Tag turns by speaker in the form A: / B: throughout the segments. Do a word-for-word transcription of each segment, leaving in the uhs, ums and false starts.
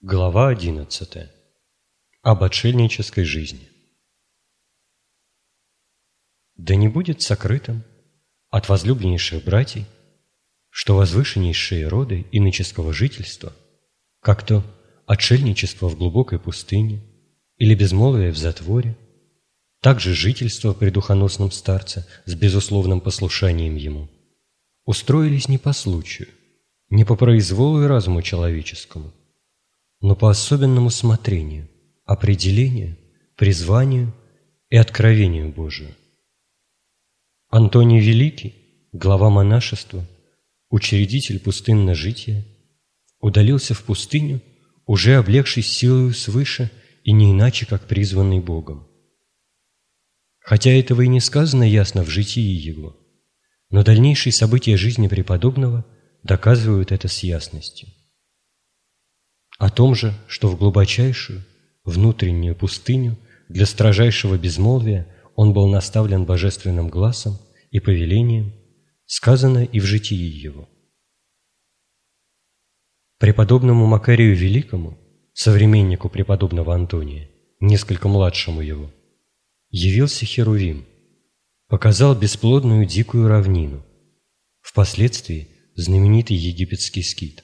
A: Глава одиннадцатая. Об отшельнической жизни. Да не будет сокрытым от возлюбленнейших братьев, что возвышеннейшие роды иноческого жительства, как то отшельничество в глубокой пустыне или безмолвие в затворе, также жительство при духоносном старце с безусловным послушанием ему, устроились не по случаю, не по произволу и разуму человеческому, но по особенному смотрению, определению, призванию и откровению Божию. Антоний Великий, глава монашества, учредитель пустынно-жития, удалился в пустыню, уже облегшись силою свыше и не иначе, как призванный Богом. Хотя этого и не сказано ясно в житии его, но дальнейшие события жизни преподобного доказывают это с ясностью. О том же, что в глубочайшую, внутреннюю пустыню для строжайшего безмолвия он был наставлен божественным гласом и повелением, сказано и в житии его. Преподобному Макарию Великому, современнику преподобного Антония, несколько младшему его, явился Херувим, показал бесплодную дикую равнину, впоследствии знаменитый египетский скит.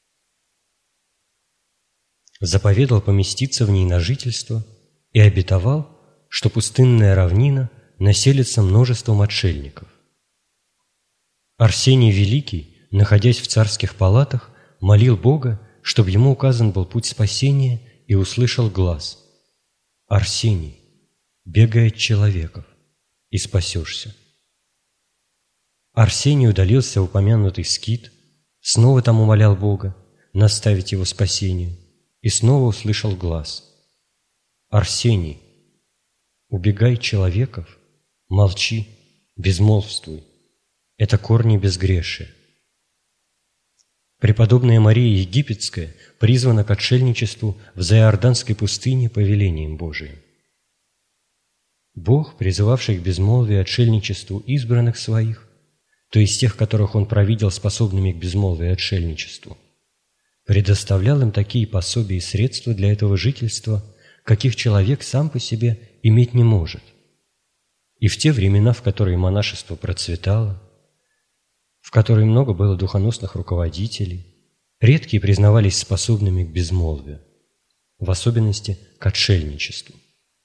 A: Заповедал поместиться в ней на жительство и обетовал, что пустынная равнина населится множеством отшельников. Арсений Великий, находясь в царских палатах, молил Бога, чтобы ему указан был путь спасения, и услышал глас: «Арсений, бегай от человеков, и спасешься». Арсений удалился в упомянутый скит, снова там умолял Бога наставить его спасению, и снова услышал глас: «Арсений, убегай человеков, молчи, безмолвствуй, это корни безгрешия». Преподобная Мария Египетская призвана к отшельничеству в Заиорданской пустыне повелением Божиим. Бог, призывавший к безмолвию и отшельничеству избранных своих, то есть тех, которых Он провидел способными к безмолвию и отшельничеству, предоставлял им такие пособия и средства для этого жительства, каких человек сам по себе иметь не может. И в те времена, в которые монашество процветало, в которые много было духоносных руководителей, редкие признавались способными к безмолвию, в особенности к отшельничеству.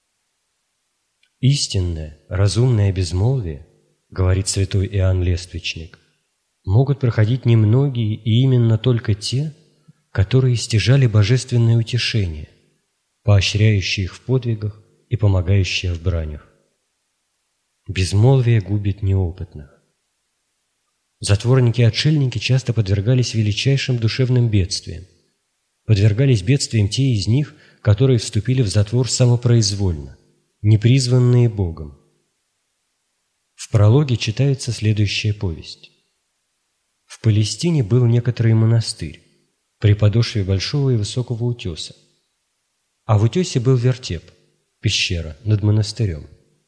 A: Истинное, разумное безмолвие, говорит святой Иоанн Лествичник, могут проходить немногие и именно только те, которые стяжали божественное утешение, поощряющие их в подвигах и помогающие в бранях. Безмолвие губит неопытных. Затворники и отшельники часто подвергались величайшим душевным бедствиям. Подвергались бедствиям те из них, которые вступили в затвор самопроизвольно, непризванные Богом. В прологе читается следующая повесть. В Палестине был некоторый монастырь при подошве большого и высокого утеса, а в утесе был вертеп, пещера над монастырем.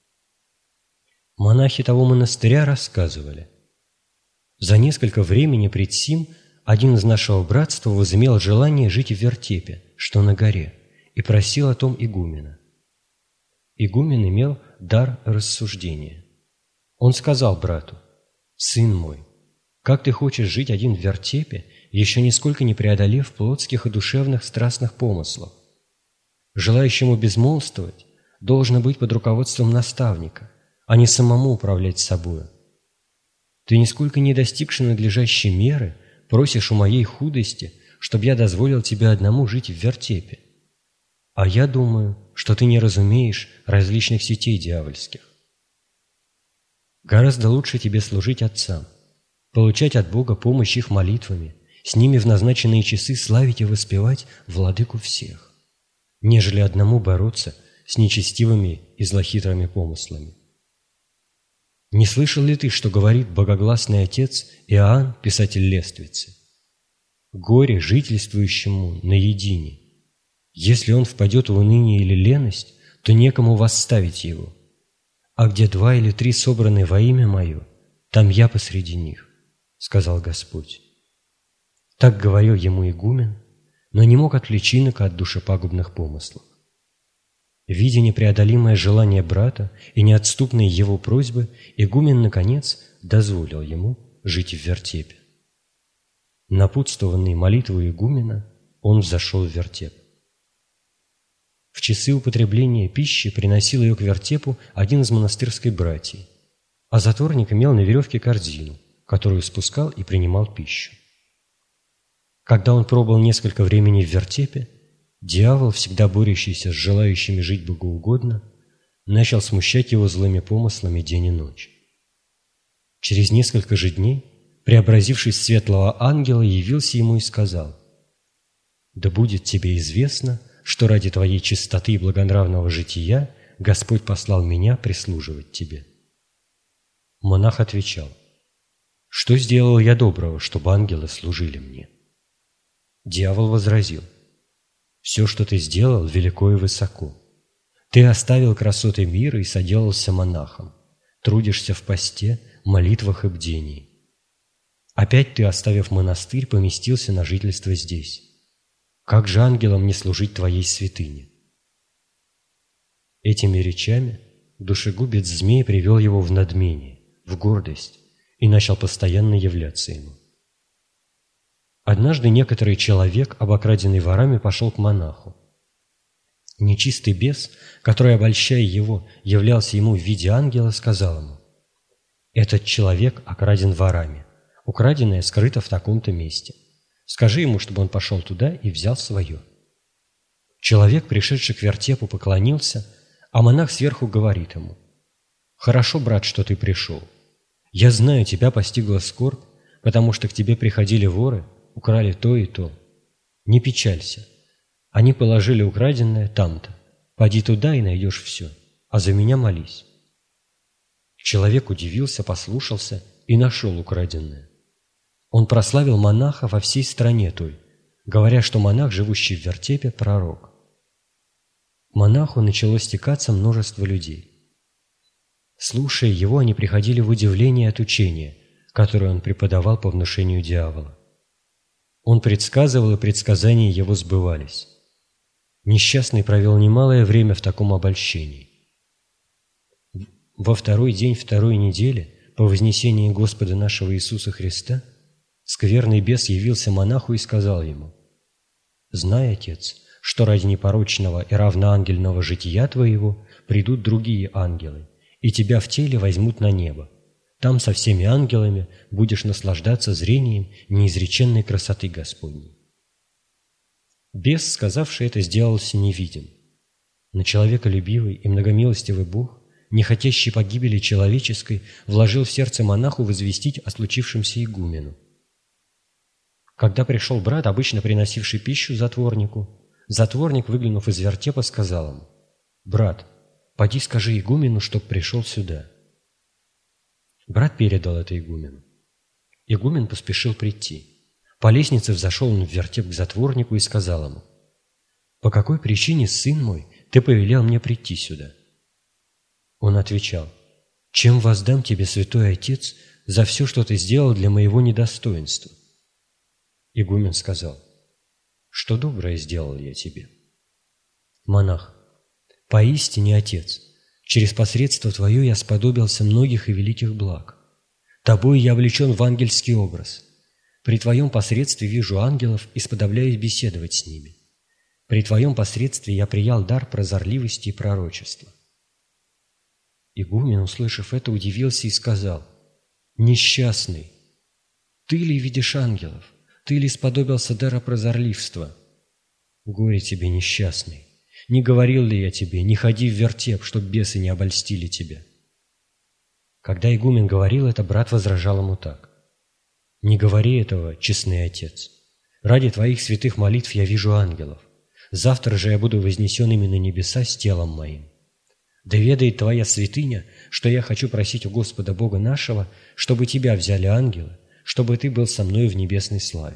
A: Монахи того монастыря рассказывали: за несколько времени пред сим один из нашего братства возымел желание жить в вертепе, что на горе, и просил о том игумена. Игумен имел дар рассуждения. Он сказал брату: «Сын мой, как ты хочешь жить один в вертепе, еще нисколько не преодолев плотских и душевных страстных помыслов? Желающему безмолвствовать должно быть под руководством наставника, а не самому управлять собою. Ты, нисколько не достигши надлежащей меры, просишь у моей худости, чтобы я дозволил тебе одному жить в вертепе. А я думаю, что ты не разумеешь различных сетей дьявольских. Гораздо лучше тебе служить отцам, получать от Бога помощь их молитвами, с ними в назначенные часы славить и воспевать Владыку всех, нежели одному бороться с нечестивыми и злохитрыми помыслами. Не слышал ли ты, что говорит богогласный отец Иоанн, писатель Лествицы? Горе жительствующему наедине. Если он впадет в уныние или леность, то некому восставить его. А где два или три собраны во имя Мое, там я посреди них, сказал Господь. Так говорил ему игумен, но не мог отвлечь инока от душепагубных помыслов. Видя непреодолимое желание брата и неотступные его просьбы, игумен, наконец, дозволил ему жить в вертепе. Напутствованный молитвой игумена, он взошел в вертеп. В часы употребления пищи приносил ее к вертепу один из монастырской братьев, а затворник имел на веревке корзину, которую спускал и принимал пищу. Когда он пробыл несколько времени в вертепе, дьявол, всегда борющийся с желающими жить богоугодно, начал смущать его злыми помыслами день и ночь. Через несколько же дней, преобразившись в светлого ангела, явился ему и сказал: «Да будет тебе известно, что ради твоей чистоты и благонравного жития Господь послал меня прислуживать тебе». Монах отвечал: «Что сделал я доброго, чтобы ангелы служили мне?» Дьявол возразил: «Все, что ты сделал, велико и высоко. Ты оставил красоты мира и соделался монахом, трудишься в посте, молитвах и бдении. Опять ты, оставив монастырь, поместился на жительство здесь. Как же ангелам не служить твоей святыне?» Этими речами душегубец змей привел его в надмение, в гордость и начал постоянно являться ему. Однажды некоторый человек, обокраденный ворами, пошел к монаху. Нечистый бес, который, обольщая его, являлся ему в виде ангела, сказал ему: «Этот человек окраден ворами. Украденное скрыто в таком-то месте. Скажи ему, чтобы он пошел туда и взял свое». Человек, пришедший к вертепу, поклонился, а монах сверху говорит ему: «Хорошо, брат, что ты пришел. Я знаю, тебя постигла скорбь, потому что к тебе приходили воры, украли то и то. Не печалься. Они положили украденное там-то. Поди туда и найдешь все, а за меня молись». Человек удивился, послушался и нашел украденное. Он прославил монаха во всей стране той, говоря, что монах, живущий в вертепе, пророк. К монаху начало стекаться множество людей. Слушая его, они приходили в удивление от учения, которое он преподавал по внушению дьявола. Он предсказывал, и предсказания его сбывались. Несчастный провел немалое время в таком обольщении. Во второй день второй недели, по вознесении Господа нашего Иисуса Христа, скверный бес явился монаху и сказал ему: «Знай, отец, что ради непорочного и равноангельного жития твоего придут другие ангелы, и тебя в теле возьмут на небо. Там со всеми ангелами будешь наслаждаться зрением неизреченной красоты Господней». Бес, сказавший это, сделался невидим. Но человеколюбивый и многомилостивый Бог, не хотящий погибели человеческой, вложил в сердце монаху возвестить о случившемся игумену. Когда пришел брат, обычно приносивший пищу затворнику, затворник, выглянув из вертепа, сказал ему: «Брат, поди скажи игумену, чтоб пришел сюда». Брат передал это игумену. Игумен поспешил прийти. По лестнице взошел он в вертеп к затворнику и сказал ему: «По какой причине, сын мой, ты повелел мне прийти сюда?» Он отвечал: «Чем воздам тебе, святой отец, за все, что ты сделал для моего недостоинства?» Игумен сказал: «Что доброе сделал я тебе?» Монах: «Поистине, отец, через посредство твое я сподобился многих и великих благ. Тобой я влечен в ангельский образ. При твоем посредстве вижу ангелов и сподобляюсь беседовать с ними. При твоем посредстве я приял дар прозорливости и пророчества». Игумен, услышав это, удивился и сказал: «Несчастный, ты ли видишь ангелов? Ты ли сподобился дара прозорливства? Горе тебе, несчастный! Не говорил ли я тебе, не ходи в вертеп, чтоб бесы не обольстили тебя?» Когда игумен говорил это, брат возражал ему так: «Не говори этого, честный отец. Ради твоих святых молитв я вижу ангелов. Завтра же я буду вознесен ими на небеса с телом моим. Да ведает твоя святыня, что я хочу просить у Господа Бога нашего, чтобы тебя взяли ангелы, чтобы ты был со мной в небесной славе».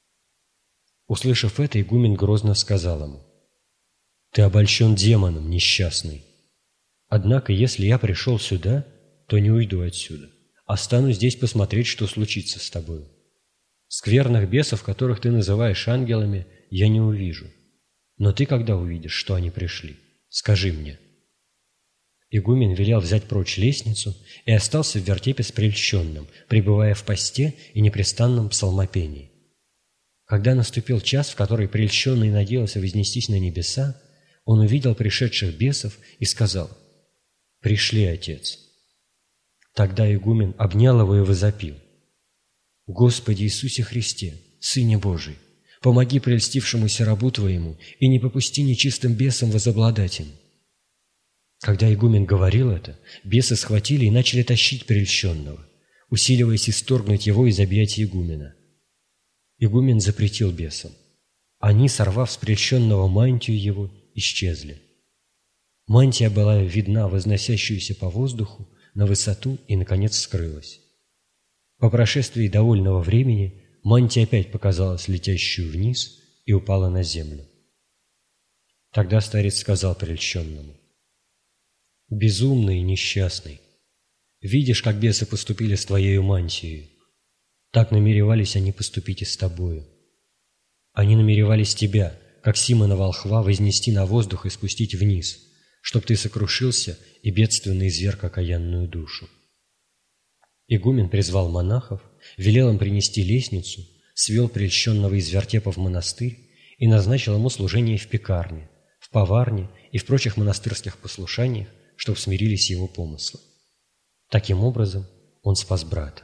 A: Услышав это, игумен грозно сказал ему: «Ты обольщен демоном, несчастный. Однако, если я пришел сюда, то не уйду отсюда. Останусь здесь посмотреть, что случится с тобою. Скверных бесов, которых ты называешь ангелами, я не увижу. Но ты, когда увидишь, что они пришли, скажи мне». Игумен велел взять прочь лестницу и остался в вертепе с прельщенным, пребывая в посте и непрестанном псалмопении. Когда наступил час, в который прельщенный надеялся вознестись на небеса, он увидел пришедших бесов и сказал: «Пришли, Отец». Тогда игумен обнял его и возопил: «Господи Иисусе Христе, Сыне Божий, помоги прельстившемуся рабу Твоему и не попусти нечистым бесам возобладать им». Когда игумен говорил это, бесы схватили и начали тащить прельщенного, усиливаясь исторгнуть его из объятий игумена. Игумен запретил бесам. Они, сорвав с прельщенного мантию его, исчезли. Мантия была видна, возносящуюся по воздуху, на высоту и, наконец, скрылась. По прошествии довольного времени мантия опять показалась летящую вниз и упала на землю. Тогда старец сказал прельщенному: «Безумный и несчастный, видишь, как бесы поступили с твоею мантией? Так намеревались они поступить и с тобою. Они намеревались тебя, как Симона волхва, вознести на воздух и спустить вниз, чтоб ты сокрушился и бедственно изверг окаянную душу». Игумен призвал монахов, велел им принести лестницу, свел прельщенного из вертепа в монастырь и назначил ему служение в пекарне, в поварне и в прочих монастырских послушаниях, чтоб смирились его помыслы. Таким образом он спас брата.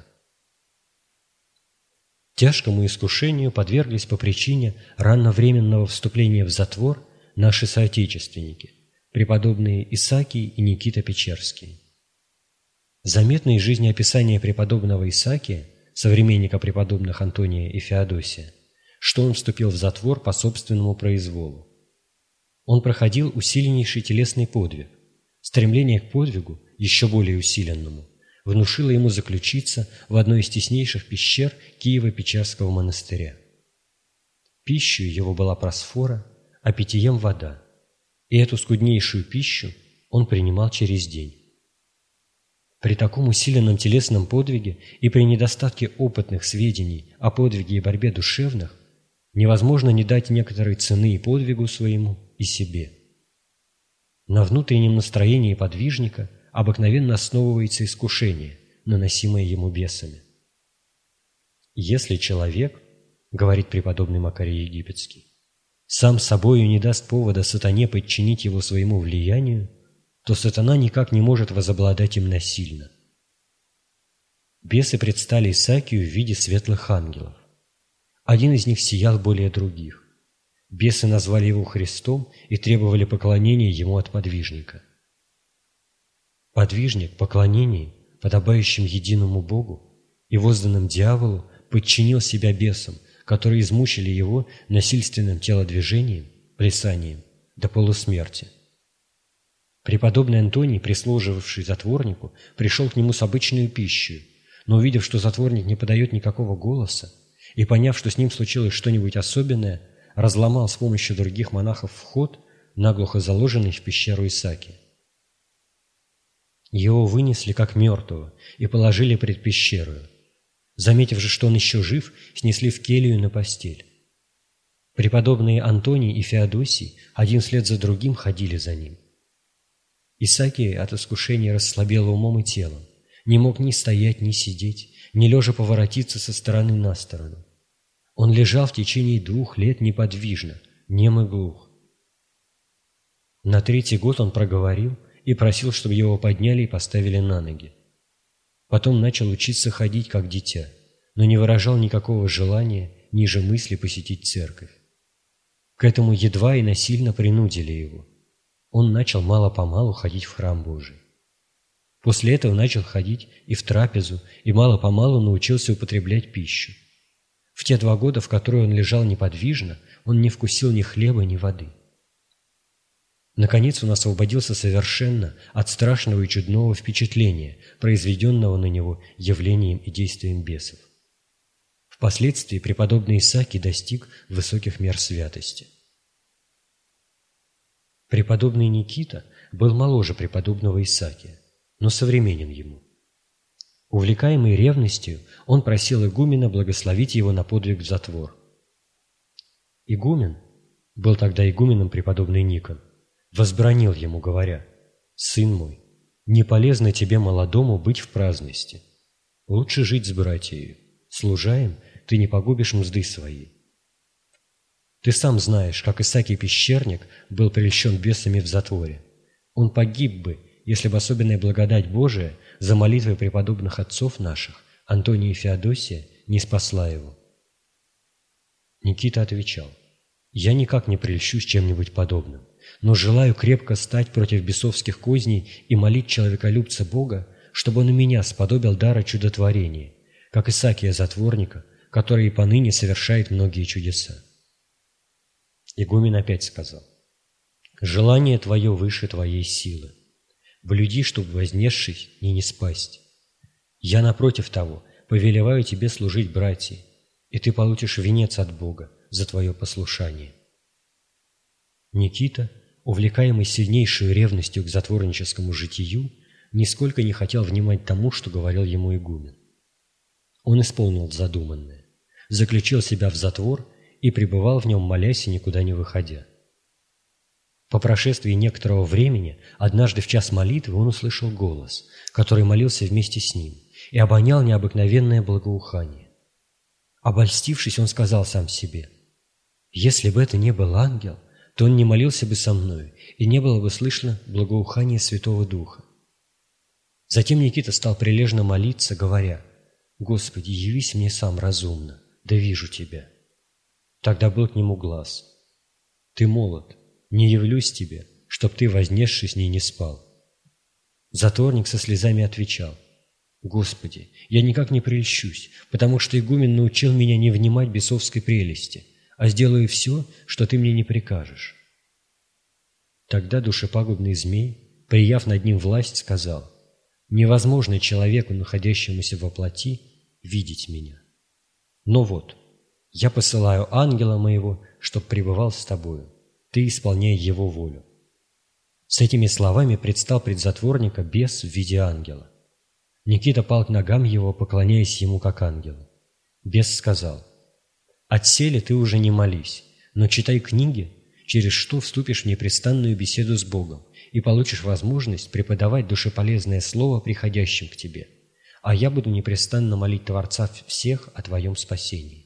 A: Тяжкому искушению подверглись по причине ранновременного вступления в затвор наши соотечественники, преподобные Исаакий и Никита Печерский. Заметно из жизнеописания преподобного Исаакия, современника преподобных Антония и Феодосия, что он вступил в затвор по собственному произволу. Он проходил усиленнейший телесный подвиг. Стремление к подвигу, еще более усиленному, внушило ему заключиться в одной из теснейших пещер Киево-Печерского монастыря. Пищей его была просфора, а питьем вода, и эту скуднейшую пищу он принимал через день. При таком усиленном телесном подвиге и при недостатке опытных сведений о подвиге и борьбе душевных невозможно не дать некоторой цены и подвигу своему, и себе. На внутреннем настроении подвижника обыкновенно основывается искушение, наносимое ему бесами. «Если человек, — говорит преподобный Макарий Египетский, — сам собою не даст повода сатане подчинить его своему влиянию, то сатана никак не может возобладать им насильно». Бесы предстали Исаакию в виде светлых ангелов. Один из них сиял более других. Бесы назвали его Христом и требовали поклонения ему от подвижника. Подвижник поклонений, подобающим единому Богу и возданным дьяволу, подчинил себя бесам, которые измучили его насильственным телодвижением, плясанием до полусмерти. Преподобный Антоний, прислуживавший затворнику, пришел к нему с обычной пищей, но, увидев, что затворник не подает никакого голоса, и поняв, что с ним случилось что-нибудь особенное, разломал с помощью других монахов вход, наглухо заложенный в пещеру Исаакия. Его вынесли как мертвого и положили пред пещерою. Заметив же, что он еще жив, снесли в келью на постель. Преподобные Антоний и Феодосий один вслед за другим ходили за ним. Исаакий от искушения расслабел умом и телом, не мог ни стоять, ни сидеть, ни лежа поворотиться со стороны на сторону. Он лежал в течение двух лет неподвижно, нем и глух. На третий год он проговорил и просил, чтобы его подняли и поставили на ноги. Потом начал учиться ходить, как дитя, но не выражал никакого желания ниже мысли посетить церковь. К этому едва и насильно принудили его. Он начал мало-помалу ходить в храм Божий. После этого начал ходить и в трапезу, и мало-помалу научился употреблять пищу. В те два года, в которые он лежал неподвижно, он не вкусил ни хлеба, ни воды. Наконец он освободился совершенно от страшного и чудного впечатления, произведенного на него явлением и действием бесов. Впоследствии преподобный Исаакий достиг высоких мер святости. Преподобный Никита был моложе преподобного Исаакия, но современен ему. Увлекаемый ревностью, он просил игумена благословить его на подвиг в затвор. Игумен, был тогда игуменом преподобный Никон, возбранил ему, говоря: «Сын мой, не полезно тебе молодому быть в праздности. Лучше жить с братьею. Служа им, ты не погубишь мзды своей. Ты сам знаешь, как Исаакий Пещерник был прельщен бесами в затворе. Он погиб бы, если бы особенная благодать Божия за молитвой преподобных отцов наших, Антония и Феодосия, не спасла его». Никита отвечал: «Я никак не прельщусь чем-нибудь подобным, но желаю крепко стать против бесовских козней и молить человеколюбца Бога, чтобы он и меня сподобил дара чудотворения, как Исаакия затворника, который и поныне совершает многие чудеса». Игумен опять сказал: «Желание твое выше твоей силы. Блюди, чтобы, вознесшись, не не спасть. Я, напротив того, повелеваю тебе служить братьям, и ты получишь венец от Бога за твое послушание». Никита, увлекаемый сильнейшей ревностью к затворническому житию, нисколько не хотел внимать тому, что говорил ему игумен. Он исполнил задуманное, заключил себя в затвор и пребывал в нем, молясь и никуда не выходя. По прошествии некоторого времени, однажды в час молитвы, он услышал голос, который молился вместе с ним, и обонял необыкновенное благоухание. Обольстившись, он сказал сам себе: «Если бы это не был ангел, то он не молился бы со мною, и не было бы слышно благоухание Святого Духа». Затем Никита стал прилежно молиться, говоря: «Господи, явись мне сам разумно, да вижу Тебя». Тогда был к нему глас: «Ты молод, не явлюсь тебе, чтоб ты, вознесшись, не не спал». Затворник со слезами отвечал: «Господи, я никак не прельщусь, потому что игумен научил меня не внимать бесовской прелести, а сделаю все, что ты мне не прикажешь». Тогда душепагубный змей, прияв над ним власть, сказал: «Невозможно человеку, находящемуся во плоти, видеть меня. Но вот, я посылаю ангела моего, чтоб пребывал с тобою, ты исполняй его волю». С этими словами предстал пред затворника бес в виде ангела. Никита пал к ногам его, поклоняясь ему как ангелу. Бес сказал: «Отселе ты уже не молись, но читай книги, через что вступишь в непрестанную беседу с Богом и получишь возможность преподавать душеполезное слово приходящим к тебе, а я буду непрестанно молить Творца всех о твоем спасении».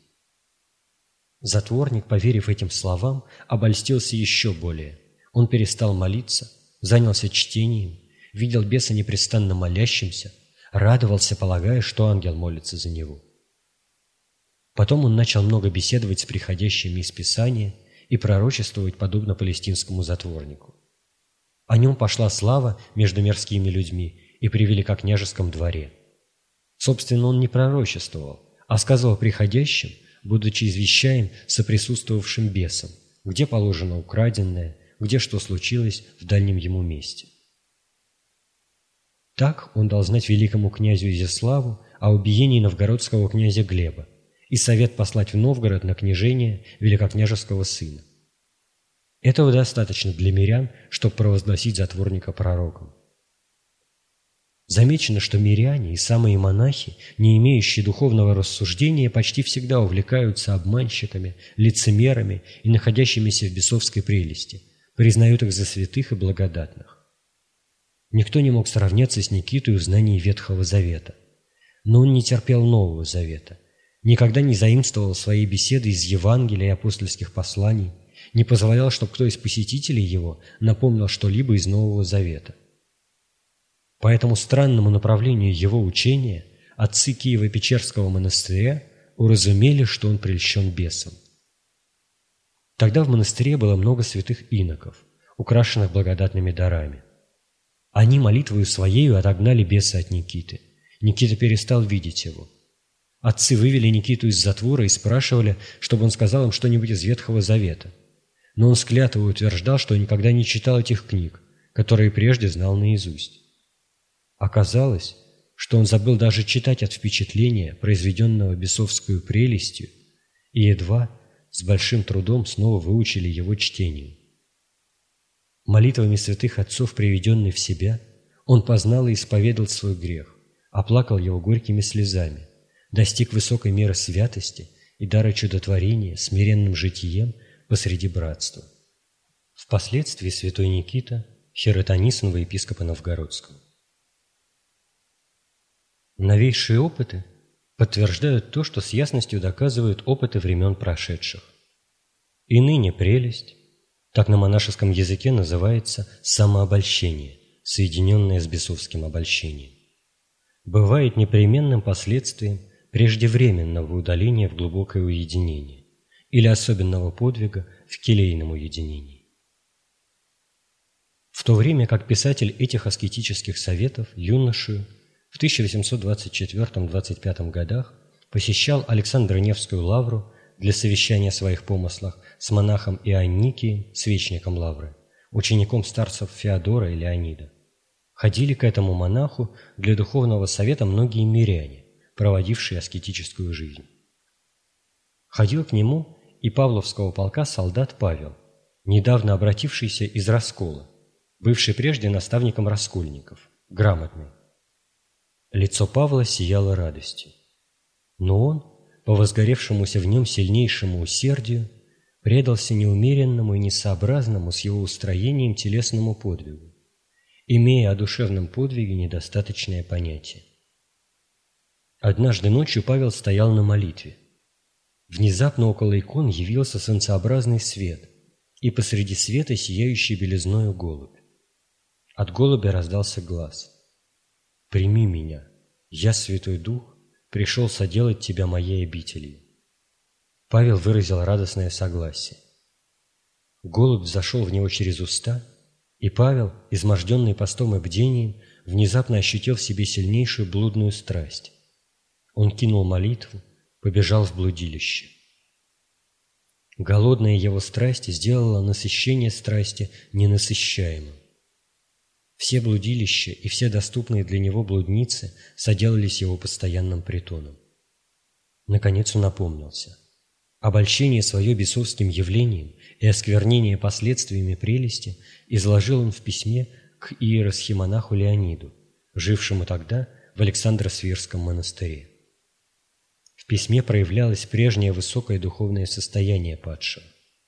A: Затворник, поверив этим словам, обольстился еще более. Он перестал молиться, занялся чтением, видел беса непрестанно молящимся, радовался, полагая, что ангел молится за него. Потом он начал много беседовать с приходящими из Писания и пророчествовать, подобно палестинскому затворнику. О нем пошла слава между мирскими людьми и при великокняжеском дворе. Собственно, он не пророчествовал, а сказывал приходящим, будучи извещаем соприсутствовавшим бесам, где положено украденное, где что случилось в дальнем ему месте. Так он дал знать великому князю Изяславу о убиении новгородского князя Глеба и совет послать в Новгород на княжение великокняжеского сына. Этого достаточно для мирян, чтобы провозгласить затворника пророком. Замечено, что миряне и самые монахи, не имеющие духовного рассуждения, почти всегда увлекаются обманщиками, лицемерами и находящимися в бесовской прелести, признают их за святых и благодатных. Никто не мог сравняться с Никитой в знании Ветхого Завета, но он не терпел Нового Завета, никогда не заимствовал свои беседы из Евангелия и апостольских посланий, не позволял, чтобы кто из посетителей его напомнил что-либо из Нового Завета. По этому странному направлению его учения отцы Киево-Печерского монастыря уразумели, что он прельщен бесом. Тогда в монастыре было много святых иноков, украшенных благодатными дарами. Они молитвою своею отогнали беса от Никиты. Никита перестал видеть его. Отцы вывели Никиту из затвора и спрашивали, чтобы он сказал им что-нибудь из Ветхого Завета. Но он с клятвой утверждал, что никогда не читал этих книг, которые прежде знал наизусть. Оказалось, что он забыл даже читать от впечатления, произведенного бесовскую прелестью, и едва, с большим трудом снова выучили его чтению. Молитвами святых отцов, приведенный в себя, он познал и исповедал свой грех, оплакал его горькими слезами, достиг высокой меры святости и дара чудотворения смиренным житием, посреди братства. Впоследствии святой Никита, хиротонисного епископа Новгородского. Новейшие опыты подтверждают то, что с ясностью доказывают опыты времен прошедших. И ныне прелесть, так на монашеском языке называется самообольщение, соединенное с бесовским обольщением, бывает непременным последствием преждевременного удаления в глубокое уединение или особенного подвига в келейном уединении. В то время как писатель этих аскетических советов, юношу, в тысяча восемьсот двадцать четвёртом — двадцать пятом годах посещал Александро-Невскую лавру для совещания о своих помыслах с монахом Ионикием, свечником лавры, учеником старцев Феодора и Леонида. Ходили к этому монаху для духовного совета многие миряне, проводившие аскетическую жизнь. Ходил к нему и Павловского полка солдат Павел, недавно обратившийся из раскола, бывший прежде наставником раскольников, грамотный. Лицо Павла сияло радостью, но он, по возгоревшемуся в нем сильнейшему усердию, предался неумеренному и несообразному с его устроением телесному подвигу, имея о душевном подвиге недостаточное понятие. Однажды ночью Павел стоял на молитве. Внезапно около икон явился солнцеобразный свет, и посреди света сияющий белизною голубь. От голубя раздался глас: «Прими меня, я, Святой Дух, пришел соделать тебя моей обителью». Павел выразил радостное согласие. Голубь зашел в него через уста, и Павел, изможденный постом и бдением, внезапно ощутил в себе сильнейшую блудную страсть. Он кинул молитву, побежал в блудилище. Голодная его страсть сделала насыщение страсти ненасыщаемым. Все блудилища и все доступные для него блудницы соделались его постоянным притоном. Наконец он опомнился. Обольщение свое бесовским явлением и осквернение последствиями прелести изложил он в письме к иеросхимонаху Леониду, жившему тогда в Александро-Свирском монастыре. В письме проявлялось прежнее высокое духовное состояние падшего.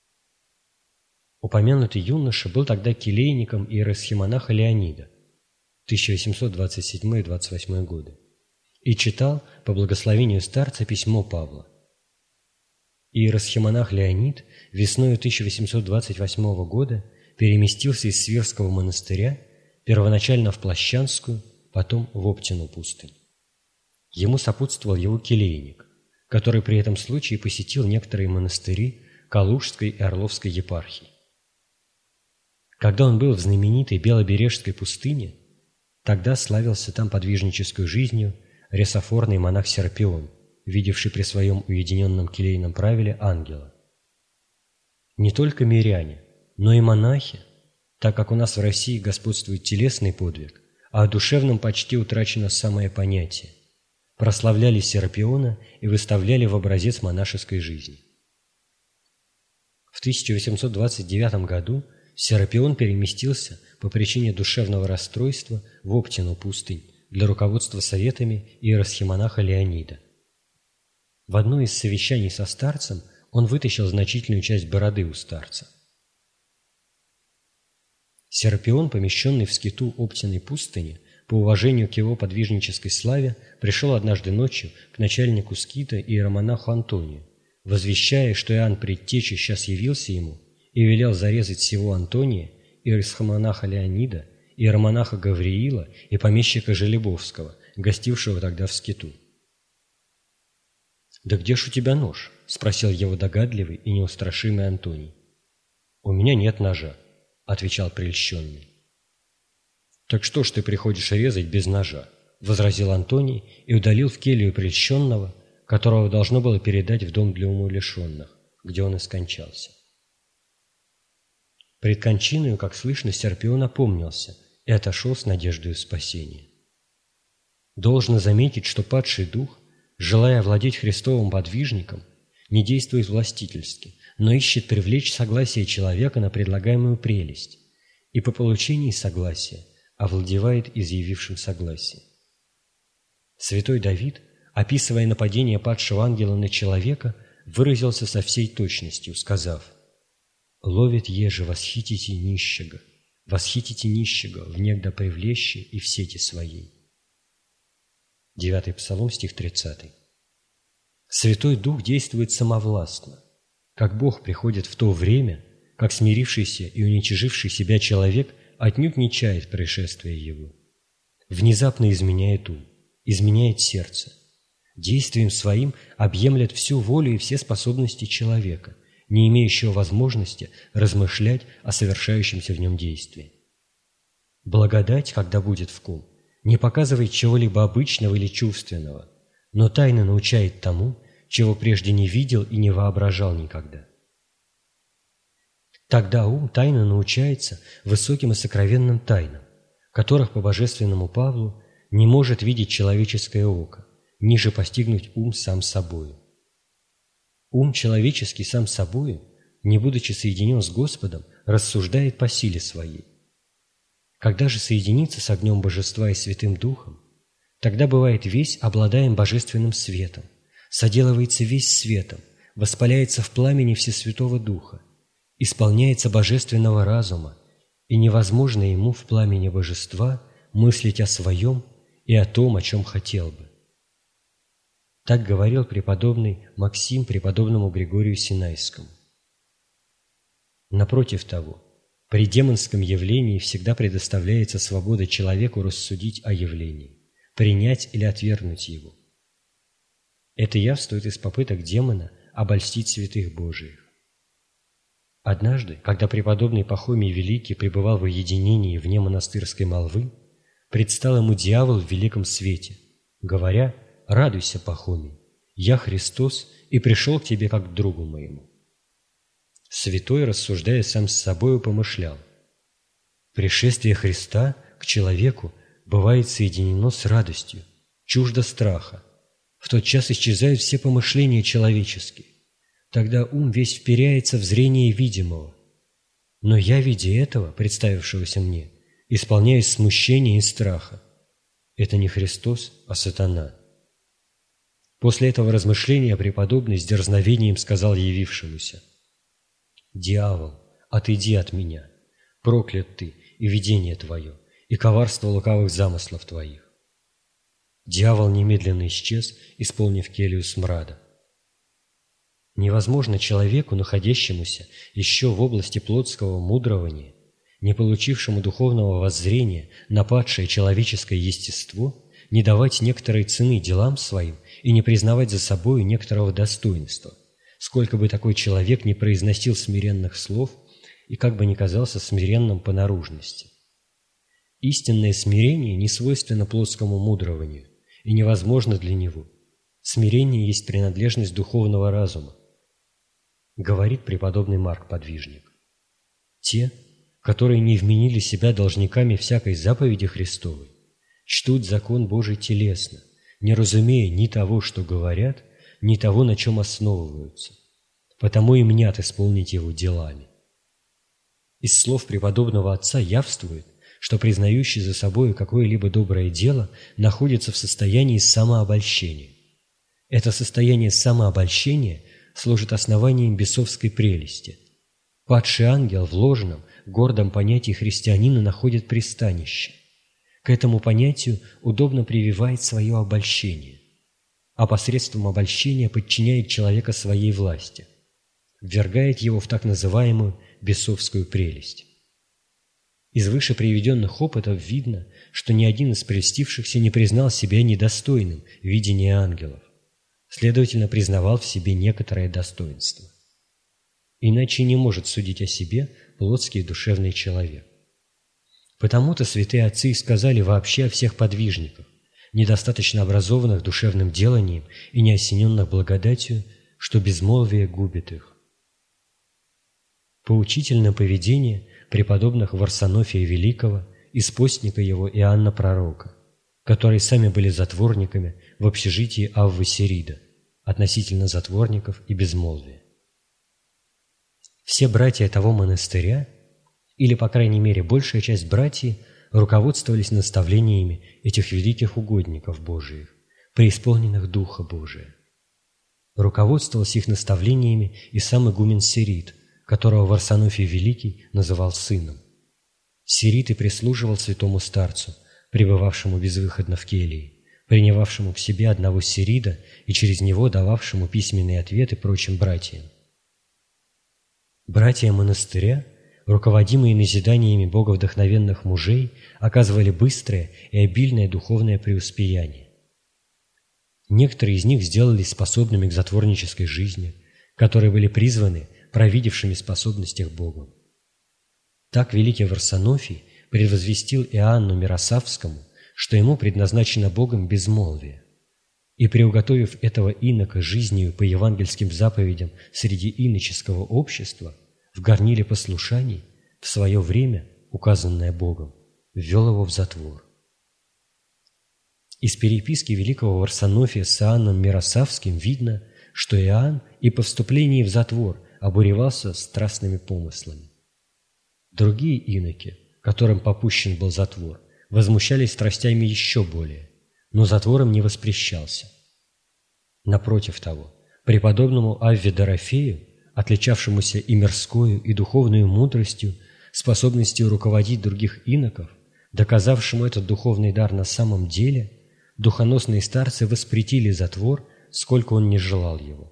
A: Упомянутый юноша был тогда келейником иеросхимонаха Леонида, тысяча восемьсот двадцать седьмой — двадцать восьмой годы, и читал по благословению старца письмо Павла. Иеросхимонах Леонид весною тысяча восемьсот двадцать восьмого года переместился из Свирского монастыря первоначально в Плащанскую, потом в Оптину пустынь. Ему сопутствовал его келейник, который при этом случае посетил некоторые монастыри Калужской и Орловской епархий. Когда он был в знаменитой Белобережской пустыне, тогда славился там подвижнической жизнью ресофорный монах Серапион, видевший при своем уединенном келейном правиле ангела. Не только миряне, но и монахи, так как у нас в России господствует телесный подвиг, а о душевном почти утрачено самое понятие, прославляли Серапиона и выставляли в образец монашеской жизни. В тысяча восемьсот двадцать девятом году Серапион переместился по причине душевного расстройства в Оптину пустынь для руководства советами иеросхимонаха Леонида. В одно из совещаний со старцем он вытащил значительную часть бороды у старца. Серапион, помещенный в скиту Оптиной пустыни, по уважению к его подвижнической славе, пришел однажды ночью к начальнику скита иеромонаху Антонию, возвещая, что Иоанн Предтеча сейчас явился ему и велел зарезать сего Антония, иеросхимонаха Леонида, иеромонаха Гавриила и помещика Желебовского, гостившего тогда в скиту. «Да где ж у тебя нож?» – спросил его догадливый и неустрашимый Антоний. «У меня нет ножа», – отвечал прельщенный. «Так что ж ты приходишь резать без ножа?» – возразил Антоний и удалил в келью прельщенного, которого должно было передать в дом для умалишенных, где он и скончался. Пред кончиною, как слышно, Серапион опомнился и отошел с надеждою спасения. Должно заметить, что падший дух, желая овладеть Христовым подвижником, не действует властительски, но ищет привлечь согласие человека на предлагаемую прелесть и по получении согласия овладевает изъявившим согласие. Святой Давид, описывая нападение падшего ангела на человека, выразился со всей точностью, сказав: ловит еже, восхитите нищего, восхитите нищего, внегда привлечье и в сети своей. Девятый Псалом, стих тридцатый. Святой Дух действует самовластно. Как Бог приходит в то время, как смирившийся и уничиживший себя человек отнюдь не чает пришествия Его. Внезапно изменяет ум, изменяет сердце. Действием своим объемлет всю волю и все способности человека, не имеющего возможности размышлять о совершающемся в нем действии. Благодать, когда будет в ком, не показывает чего-либо обычного или чувственного, но тайно научает тому, чего прежде не видел и не воображал никогда. Тогда ум тайно научается высоким и сокровенным тайнам, которых по божественному Павлу не может видеть человеческое око, ниже постигнуть ум сам собою. Ум человеческий сам собою, не будучи соединен с Господом, рассуждает по силе своей. Когда же соединится с огнем Божества и Святым Духом, тогда бывает весь обладаем божественным светом, соделывается весь светом, воспаляется в пламени Всесвятого Духа, исполняется божественного разума, и невозможно ему в пламени Божества мыслить о своем и о том, о чем хотел бы. Так говорил преподобный Максим преподобному Григорию Синайскому. Напротив того, при демонском явлении всегда предоставляется свобода человеку рассудить о явлении, принять или отвергнуть его. Это явствует из попыток демона обольстить святых Божиих. Однажды, когда преподобный Пахомий Великий пребывал в уединении вне монастырской молвы, предстал ему дьявол в великом свете, говоря: «Радуйся, Пахомий, я Христос и пришел к тебе как к другу моему». Святой, рассуждая сам с собою, помышлял: пришествие Христа к человеку бывает соединено с радостью, чуждо страха. В тот час исчезают все помышления человеческие. Тогда ум весь вперяется в зрение видимого. Но я, видя этого, представившегося мне, исполняюсь смущения и страха. Это не Христос, а сатана. После этого размышления преподобный с дерзновением сказал явившемуся: «Дьявол, отойди от меня, проклят ты и видение твое, и коварство лукавых замыслов твоих». Дьявол немедленно исчез, исполнив келью смрада. Невозможно человеку, находящемуся еще в области плотского мудрования, не получившему духовного воззрения на падшее человеческое естество, не давать некоторой цены делам своим и не признавать за собою некоторого достоинства, сколько бы такой человек ни произносил смиренных слов и как бы ни казался смиренным по наружности. Истинное смирение не свойственно плотскому мудрованию и невозможно для него. Смирение есть принадлежность духовного разума. Говорит преподобный Марк Подвижник: «Те, которые не вменили себя должниками всякой заповеди Христовой, чтут закон Божий телесно, не разумея ни того, что говорят, ни того, на чем основываются, потому и мнят исполнить его делами». Из слов преподобного отца явствует, что признающий за собой какое-либо доброе дело находится в состоянии самообольщения. Это состояние самообольщения служит основанием бесовской прелести. Падший ангел в ложном, гордом понятии христианина находит пристанище. К этому понятию удобно прививает свое обольщение, а посредством обольщения подчиняет человека своей власти, ввергает его в так называемую бесовскую прелесть. Из выше приведенных опытов видно, что ни один из прельстившихся не признал себя недостойным видения ангелов, следовательно, признавал в себе некоторое достоинство. Иначе не может судить о себе плотский и душевный человек. Потому-то святые отцы и сказали вообще о всех подвижниках, недостаточно образованных душевным деланием и не осененных благодатью, что безмолвие губит их. Поучительное поведение преподобных Варсонофия Великого и спостника его Иоанна Пророка, которые сами были затворниками в общежитии Аввы Сирида, относительно затворников и безмолвия. Все братья того монастыря, или, по крайней мере, большая часть братьев, руководствовались наставлениями этих великих угодников Божиих, преисполненных Духа Божия. Руководствовался их наставлениями и сам игумен Сирид, которого Варсонофий Великий называл сыном. Сирит и прислуживал святому старцу, пребывавшему безвыходно в келье, принявавшему к себе одного Сирида и через него дававшему письменные ответы прочим братьям. Братья монастыря, руководимые назиданиями боговдохновенных мужей, оказывали быстрое и обильное духовное преуспеяние. Некоторые из них сделались способными к затворнической жизни, которые были призваны провидевшими способностях Богом. Так великий Варсонофий предвозвестил Иоанну Мирославскому, что ему предназначено Богом безмолвие, и, приуготовив этого инока жизнью по евангельским заповедям среди иноческого общества, в горниле послушаний, в свое время, указанное Богом, ввел его в затвор. Из переписки великого Варсонофия с Иоанном Мирославским видно, что Иоанн и по вступлении в затвор обуревался страстными помыслами. Другие иноки, которым попущен был затвор, возмущались страстями еще более, но затвором не воспрещался. Напротив того, преподобному Авве Дорофею, отличавшемуся и мирскою, и духовную мудростью, способностью руководить других иноков, доказавшему этот духовный дар на самом деле, духоносные старцы воспретили затвор, сколько он не желал его.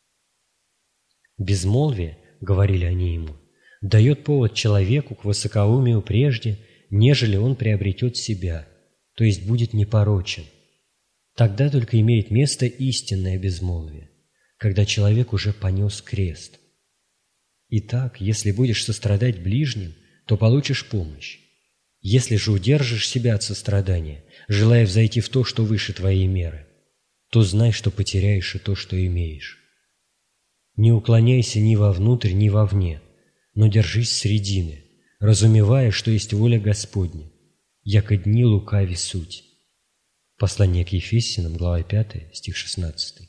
A: «Безмолвие, — говорили они ему, — дает повод человеку к высокоумию прежде, нежели он приобретет себя, то есть будет непорочен. Тогда только имеет место истинное безмолвие, когда человек уже понес крест. Итак, если будешь сострадать ближним, то получишь помощь. Если же удержишь себя от сострадания, желая взойти в то, что выше твоей меры, то знай, что потеряешь и то, что имеешь. Не уклоняйся ни вовнутрь, ни вовне, но держись средины, разумевая, что есть воля Господня, яко дни лукави суть». Послание к Ефесянам, глава пятая, стих шестнадцатый.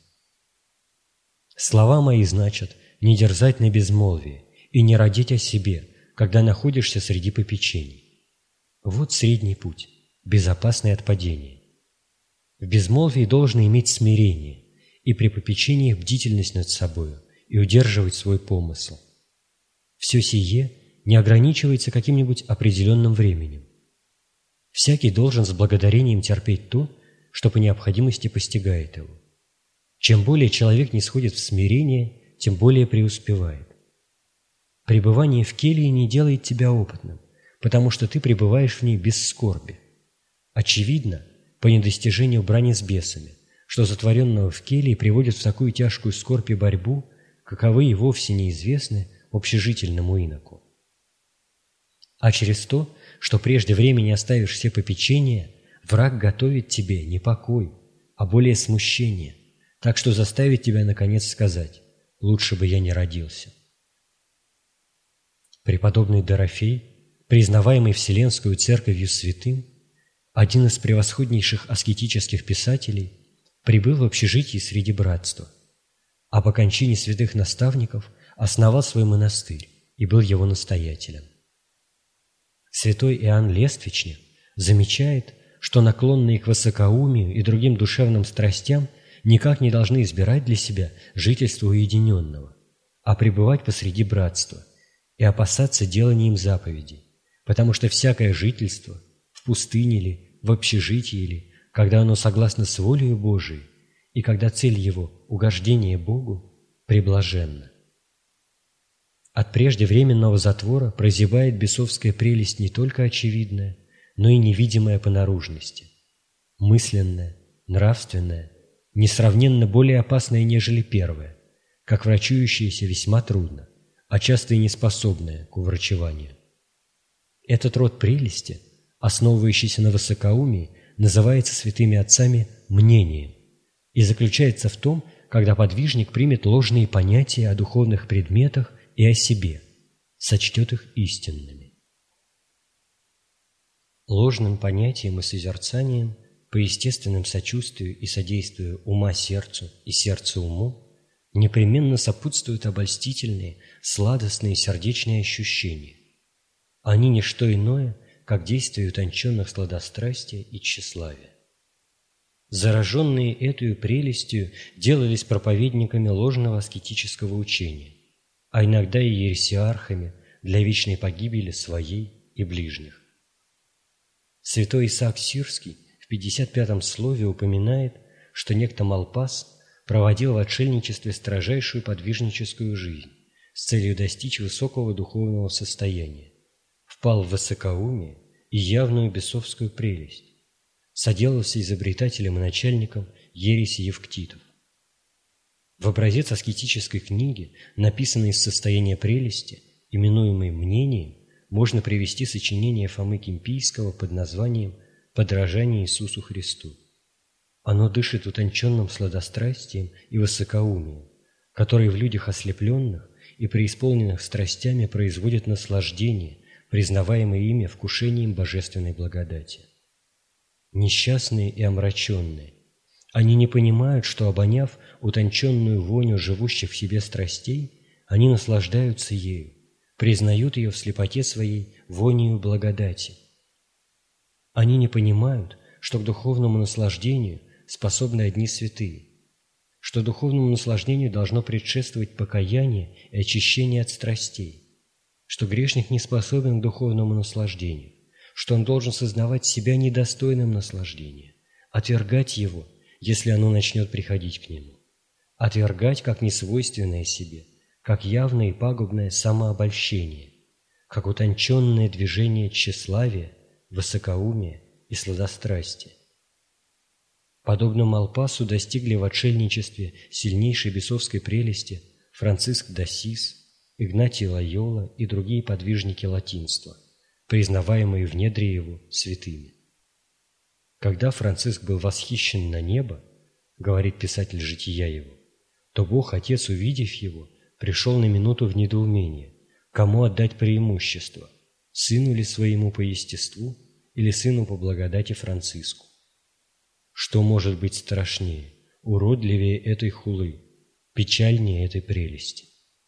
A: «Слова мои значат не дерзать на безмолвие и не родить о себе, когда находишься среди попечений. Вот средний путь, безопасный от падения. В безмолвии должно иметь смирение и при попечениях бдительность над собою и удерживать свой помысл. Все сие не ограничивается каким-нибудь определенным временем. Всякий должен с благодарением терпеть то, что по необходимости постигает его. Чем более человек не сходит в смирение, тем более преуспевает. Пребывание в келье не делает тебя опытным, потому что ты пребываешь в ней без скорби. Очевидно, по недостижению брани с бесами, что затворенного в келье приводит в такую тяжкую скорбь и борьбу, каковы и вовсе неизвестны общежительному иноку. А через то, что прежде времени оставишь все попечения, враг готовит тебе не покой, а более смущение, так что заставит тебя наконец сказать: «Лучше бы я не родился». Преподобный Дорофей, признаваемый Вселенскую Церковью святым, один из превосходнейших аскетических писателей, прибыл в общежитии среди братства, а по кончине святых наставников основал свой монастырь и был его настоятелем. Святой Иоанн Лествичник замечает, что наклонные к высокоумию и другим душевным страстям никак не должны избирать для себя жительство уединенного, а пребывать посреди братства и опасаться делания им заповедей, потому что всякое жительство, в пустыне ли, в общежитии ли, когда оно согласно с волею Божией и когда цель его – угождение Богу, преблаженно. От преждевременного затвора прозябает бесовская прелесть не только очевидная, но и невидимая по наружности, мысленная, нравственная, несравненно более опасная, нежели первая, как врачующаяся весьма трудно, а часто и неспособная к уврачеванию. Этот род прелести, основывающийся на высокоумии, называется святыми отцами мнением и заключается в том, когда подвижник примет ложные понятия о духовных предметах и о себе, сочтет их истинными. Ложным понятием и созерцанием, по естественным сочувствию и содействию ума сердцу и сердцу уму, непременно сопутствуют обольстительные, сладостные сердечные ощущения. Они не что иное, как действие утонченных сладострастия и тщеславия. Зараженные эту прелестью делались проповедниками ложного аскетического учения, а иногда и ересиархами для вечной погибели своей и ближних. Святой Исаак Сирский в пятьдесят пятом слове упоминает, что некто Малпас проводил в отшельничестве строжайшую подвижническую жизнь с целью достичь высокого духовного состояния, впал в высокоумие и явную бесовскую прелесть, соделался изобретателем и начальником ереси евктитов. В образец аскетической книги, написанной из состояния прелести, именуемой «Мнением», можно привести сочинение Фомы Кимпийского под названием «Подражание Иисусу Христу». Оно дышит утонченным сладострастием и высокоумием, которые в людях ослепленных и преисполненных страстями производят наслаждение, признаваемое ими вкушением божественной благодати. Несчастные и омраченные, они не понимают, что, обоняв утонченную воню живущих в себе страстей, они наслаждаются ею, признают ее в слепоте своей вонью благодати. Они не понимают, что к духовному наслаждению способны одни святые, что духовному наслаждению должно предшествовать покаяние и очищение от страстей, что грешник не способен к духовному наслаждению, что он должен сознавать себя недостойным наслаждения, отвергать его, если оно начнет приходить к нему, отвергать как несвойственное себе, как явное и пагубное самообольщение, как утонченное движение тщеславия, высокоумия и сладострастия. Подобно Малпасу достигли в отшельничестве сильнейшей бесовской прелести Франциск д'Ассиз, Игнатий Лойола и другие подвижники латинства, признаваемые в недре его святыми. Когда Франциск был восхищен на небо, говорит писатель жития его, то Бог, Отец, увидев его, пришел на минуту в недоумение, кому отдать преимущество, сыну ли своему по естеству или сыну по благодати Франциску. Что может быть страшнее, уродливее этой хулы, печальнее этой прелести?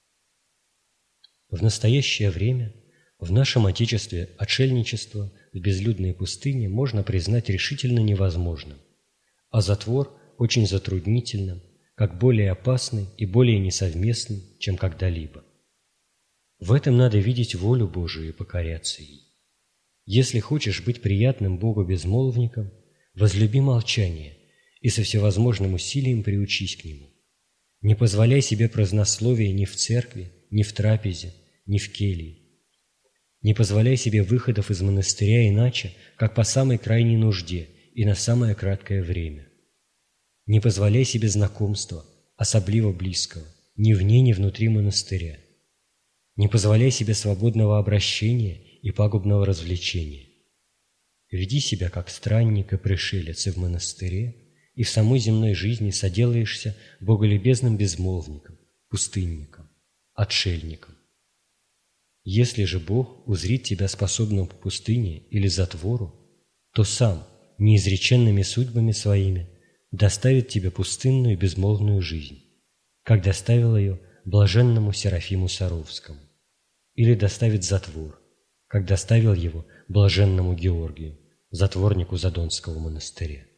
A: В настоящее время в нашем Отечестве отшельничество в безлюдной пустыне можно признать решительно невозможным, а затвор очень затруднительным, как более опасный и более несовместный, чем когда-либо. В этом надо видеть волю Божию и покоряться ей. Если хочешь быть приятным Богу безмолвником, возлюби молчание и со всевозможным усилием приучись к нему. Не позволяй себе празднословия ни в церкви, ни в трапезе, ни в келье. Не позволяй себе выходов из монастыря иначе, как по самой крайней нужде и на самое краткое время. Не позволяй себе знакомства, особливо близкого, ни вне, ни внутри монастыря. Не позволяй себе свободного обращения и пагубного развлечения. Веди себя как странник и пришелец и в монастыре, и в самой земной жизни соделаешься боголюбезным безмолвником, пустынником, отшельником. Если же Бог узрит тебя способным к пустыне или затвору, то сам, неизреченными судьбами своими, доставит тебе пустынную безмолвную жизнь, как доставил ее блаженному Серафиму Саровскому, или доставит затвор, как доставил его блаженному Георгию, затворнику Задонского монастыря.